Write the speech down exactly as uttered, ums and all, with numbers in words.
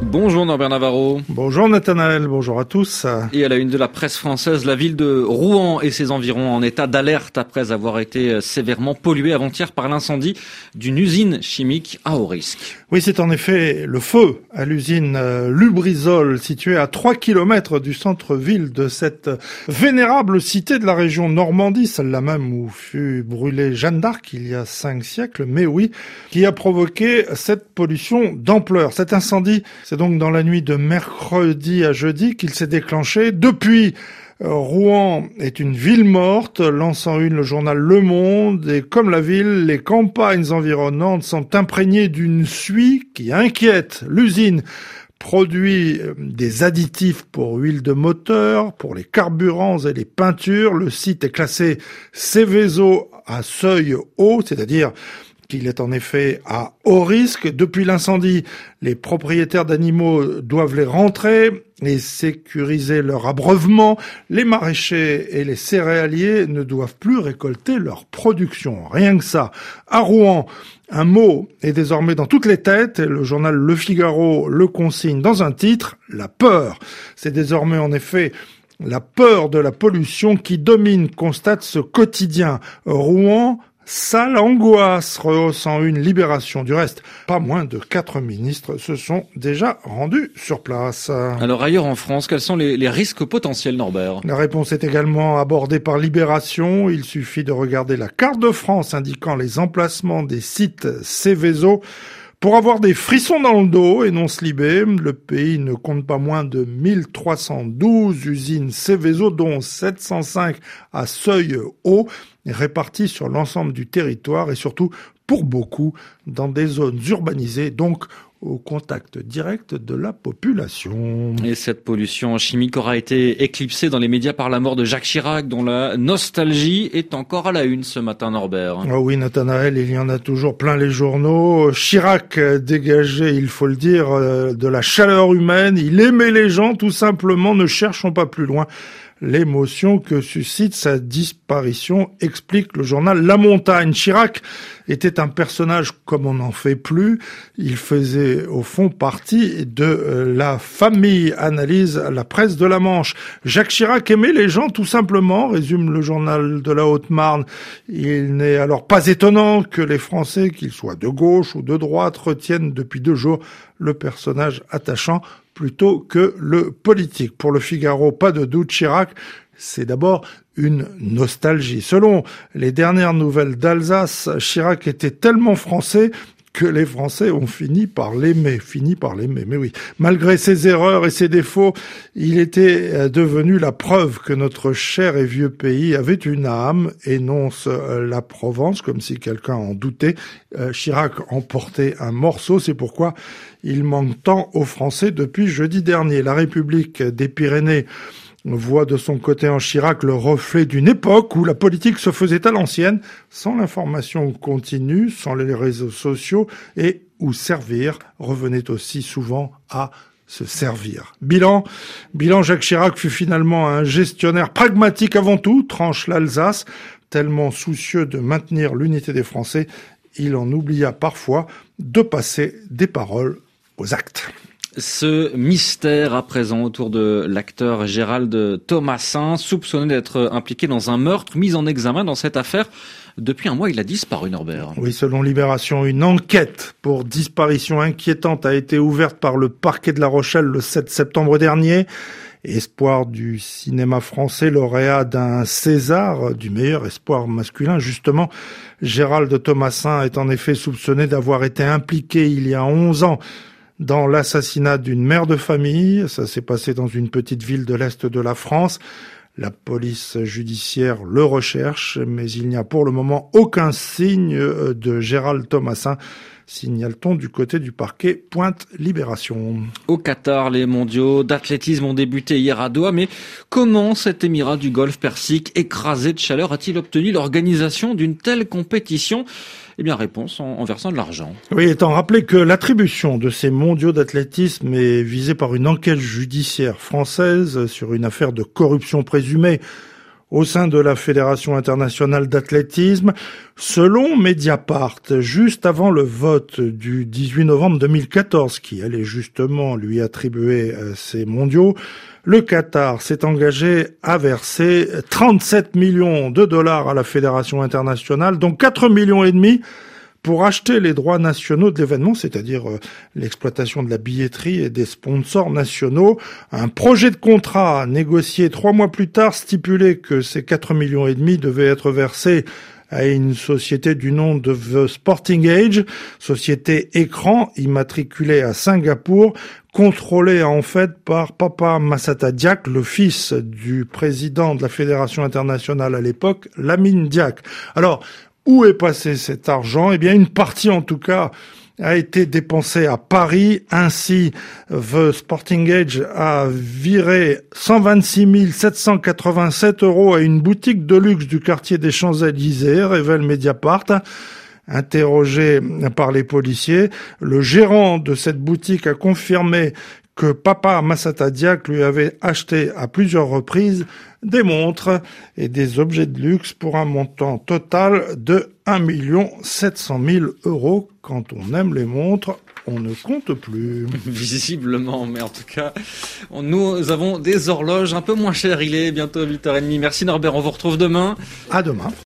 Bonjour Norbert Navarro. Bonjour Nathanaël, bonjour à tous. Et à la une de la presse française, la ville de Rouen et ses environs en état d'alerte après avoir été sévèrement polluée avant-hier par l'incendie d'une usine chimique à haut risque. Oui, c'est en effet le feu à l'usine Lubrizol, située à trois kilomètres du centre-ville de cette vénérable cité de la région Normandie, celle-là même où fut brûlée Jeanne d'Arc il y a cinq siècles, mais oui, qui a provoqué cette pollution d'ampleur. Cet incendie, c'est donc dans la nuit de mercredi à jeudi qu'il s'est déclenché. Depuis, Rouen est une ville morte, lançant une le journal Le Monde, et comme la ville, les campagnes environnantes sont imprégnées d'une suie qui inquiète. L'usine produit des additifs pour huile de moteur, pour les carburants et les peintures. Le site est classé Seveso à seuil haut, c'est-à-dire qu'il est en effet à haut risque. Depuis l'incendie, les propriétaires d'animaux doivent les rentrer et sécuriser leur abreuvement. Les maraîchers et les céréaliers ne doivent plus récolter leur production. Rien que ça. À Rouen, un mot est désormais dans toutes les têtes et le journal Le Figaro le consigne dans un titre, la peur. C'est désormais en effet la peur de la pollution qui domine, constate ce quotidien. Rouen, sale angoisse, rehaussant une libération. Du reste, pas moins de quatre ministres se sont déjà rendus sur place. Alors ailleurs en France, quels sont les, les risques potentiels, Norbert ? La réponse est également abordée par Libération. Il suffit de regarder la carte de France indiquant les emplacements des sites Seveso pour avoir des frissons dans le dos, énonce Libé. Le pays ne compte pas moins de mille trois cent douze usines Seveso, dont sept cent cinq à seuil haut, réparties sur l'ensemble du territoire et surtout, pour beaucoup, dans des zones urbanisées, donc au contact direct de la population. Et cette pollution chimique aura été éclipsée dans les médias par la mort de Jacques Chirac, dont la nostalgie est encore à la une ce matin, Norbert. Oh oui, Nathanaël, il y en a toujours plein les journaux. Chirac dégageait, il faut le dire, de la chaleur humaine. Il aimait les gens, tout simplement. Ne cherchons pas plus loin. L'émotion que suscite sa disparition, explique le journal La Montagne. Chirac était un personnage comme on n'en fait plus. Il faisait au fond partie de la famille, analyse la presse de la Manche. Jacques Chirac aimait les gens tout simplement, résume le journal de la Haute-Marne. Il n'est alors pas étonnant que les Français, qu'ils soient de gauche ou de droite, retiennent depuis deux jours le personnage attachant plutôt que le politique. Pour le Figaro, pas de doute, Chirac, c'est d'abord une nostalgie. Selon les dernières nouvelles d'Alsace, Chirac était tellement français que les Français ont fini par l'aimer, fini par l'aimer. Mais oui, malgré ses erreurs et ses défauts, il était devenu la preuve que notre cher et vieux pays avait une âme, énonce la Provence, comme si quelqu'un en doutait. Chirac en portait un morceau, c'est pourquoi il manque tant aux Français depuis jeudi dernier. La République des Pyrénées voit de son côté en Chirac le reflet d'une époque où la politique se faisait à l'ancienne, sans l'information continue, sans les réseaux sociaux, et où servir revenait aussi souvent à se servir. Bilan, bilan Jacques Chirac fut finalement un gestionnaire pragmatique avant tout, tranche l'Alsace, tellement soucieux de maintenir l'unité des Français, il en oublia parfois de passer des paroles aux actes. Ce mystère à présent autour de l'acteur Gérald Thomassin, soupçonné d'être impliqué dans un meurtre, mis en examen dans cette affaire. Depuis un mois, il a disparu, Norbert. Oui, selon Libération, une enquête pour disparition inquiétante a été ouverte par le parquet de La Rochelle le sept septembre dernier. Espoir du cinéma français, lauréat d'un César, du meilleur espoir masculin. Justement, Gérald Thomassin est en effet soupçonné d'avoir été impliqué il y a onze ans dans l'assassinat d'une mère de famille. Ça s'est passé dans une petite ville de l'Est de la France. La police judiciaire le recherche, mais il n'y a pour le moment aucun signe de Gérald Thomassin, signale-t-on du côté du parquet Pointe Libération. Au Qatar, les mondiaux d'athlétisme ont débuté hier à Doha, mais comment cet émirat du Golfe Persique, écrasé de chaleur, a-t-il obtenu l'organisation d'une telle compétition ? Eh bien, réponse en, en versant de l'argent. Oui, étant rappelé que l'attribution de ces mondiaux d'athlétisme est visée par une enquête judiciaire française sur une affaire de corruption présumée au sein de la Fédération internationale d'athlétisme. Selon Mediapart, juste avant le vote du dix-huit novembre deux mille quatorze, qui allait justement lui attribuer ces mondiaux, le Qatar s'est engagé à verser trente-sept millions de dollars à la Fédération internationale, dont quatre millions et demi pour acheter les droits nationaux de l'événement, c'est-à-dire euh, l'exploitation de la billetterie et des sponsors nationaux. Un projet de contrat négocié trois mois plus tard stipulait que ces quatre millions et demi devaient être versés à une société du nom de The Sporting Age, société écran immatriculée à Singapour, contrôlée en fait par Papa Massata Diack, le fils du président de la Fédération internationale à l'époque, Lamine Diack. Alors, où est passé cet argent ? Eh bien, une partie en tout cas a été dépensée à Paris. Ainsi, The Sporting Age a viré cent vingt-six mille sept cent quatre-vingt-sept euros à une boutique de luxe du quartier des Champs-Élysées, révèle Mediapart. Interrogé par les policiers, le gérant de cette boutique a confirmé que Papa Massata Diack lui avait acheté à plusieurs reprises des montres et des objets de luxe pour un montant total de un million sept cent mille euros. Quand on aime les montres, on ne compte plus. Visiblement, mais en tout cas, nous avons des horloges un peu moins chères. Il est bientôt huit heures trente. Merci Norbert, on vous retrouve demain. À demain.